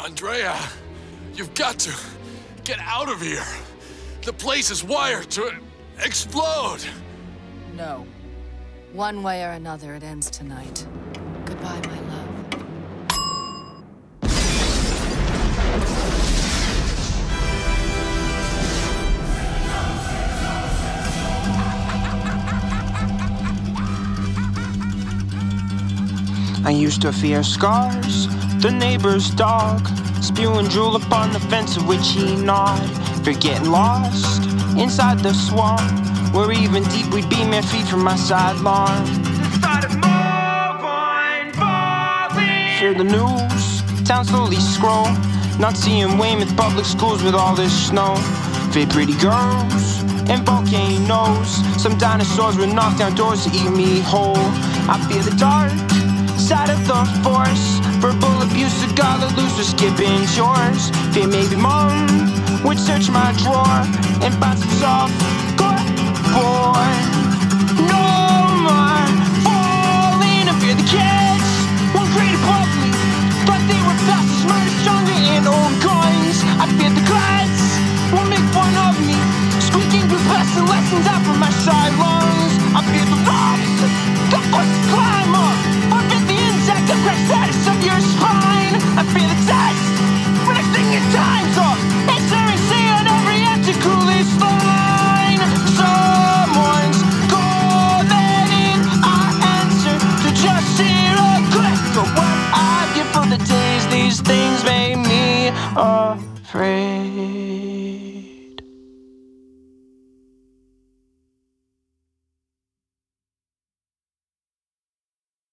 Andrea, you've got to get out of here. The place is wired to explode. No. One way or another, it ends tonight. Goodbye, my love. I used to fear scars, the neighbor's dog, spewing drool upon the fence of which he gnawed. Fear getting lost inside the swamp, where even deep we'd be mere feet from my sideline. Fear the news, town slowly scroll, not seeing Weymouth public schools with all this snow. Fear pretty girls and volcanoes, some dinosaurs would knock down doors to eat me whole. I fear the dark side of the force, verbal abuse, a god that loose for skipping chores. Fear maybe mom would search my drawer and find some soft boy.